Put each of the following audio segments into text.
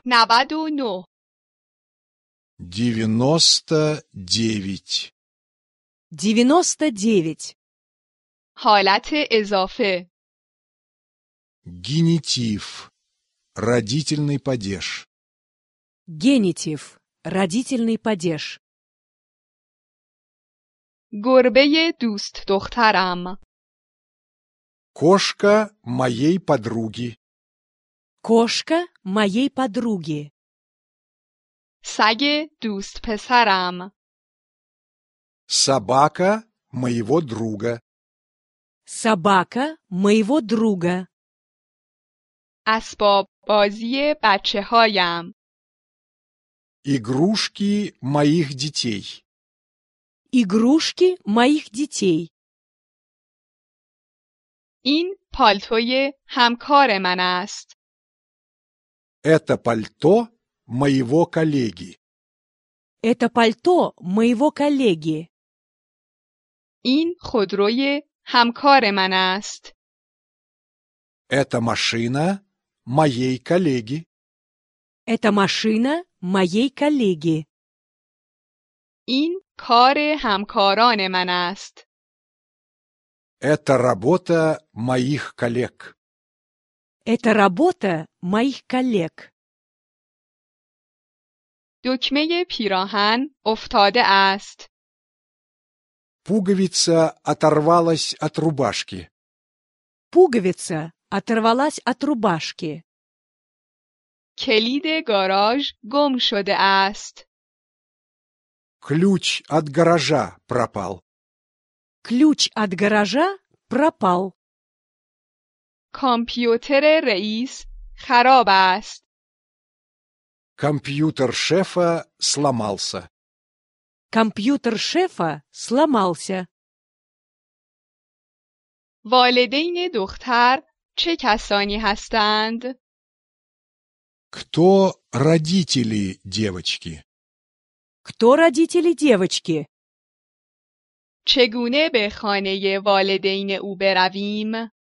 99 99. 99. حالت اضافه Генитив. Родительный падеж. Генитив. Родительный падеж. گربه دوست دخترم Кошка моей подруги. Кошка моей подруги. سگ دوست پسرم Собака моего друга. Собака моего друга. اسباب بازی بچه هایم Игрушки моих детей. Игрушки моих детей. این پالتوی همکار من است Это пальто моего коллеги. Это пальто моего коллеги. این خودروی همکار من است Это машина моей коллеги. Это машина моей коллеги. این کار همکاران من است Это работа моих коллег. Это работа моих коллег. دکمه پیراهن افتاده است Пуговица оторвалась от рубашки. Пуговица оторвалась от рубашки. کلید گاراژ گم شده است Ключ от гаража пропал. Ключ от гаража пропал. کامپیوتر رئیس خراب است Компьютер шефа сломался. Компьютер шефа сломался. والدین دختر چه کسانی هستند؟ Кто родители девочки? Кто родители девочки? چگونه به خانه والدین او برویم؟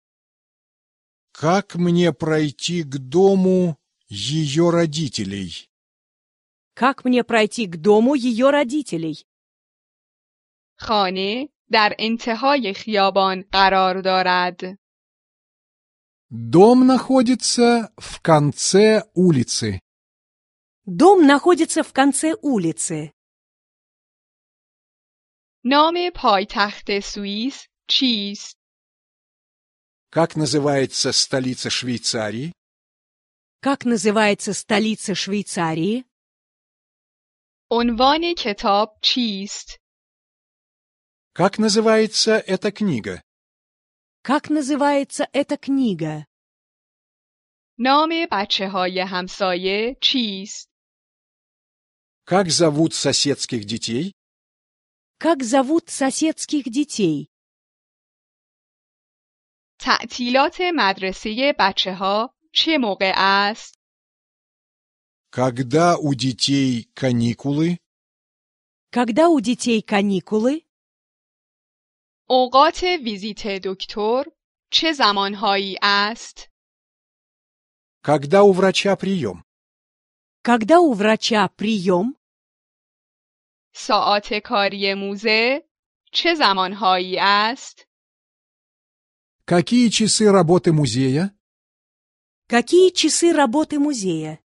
Как мне пройти к дому ее родителей? Как мне пройти к дому ее родителей? خانه در انتهای خیابان قرار دارد. Дом находится в конце улицы. Дом находится в конце улицы. نام پایتخت سوئیس چیست؟ Как называется столица Швейцарии? Как называется столица Швейцарии? عنوان کتاب چیست؟ Как называется эта книга? Как называется эта книга? نام بچه های همسایه چیست؟ Как зовут соседских детей? Как зовут соседских детей? تعطیلات مدرسه بچه ها چه موقع است؟ Когда у детей каникулы? Когда у детей каникулы? اوقات ویزیت دکتر چه زمانهایی است؟ Когда у врача прием? Когда у врача прием? ساعات کاری موزه چه زمانهایی است؟ Какие часы работы музея? Какие часы работы музея?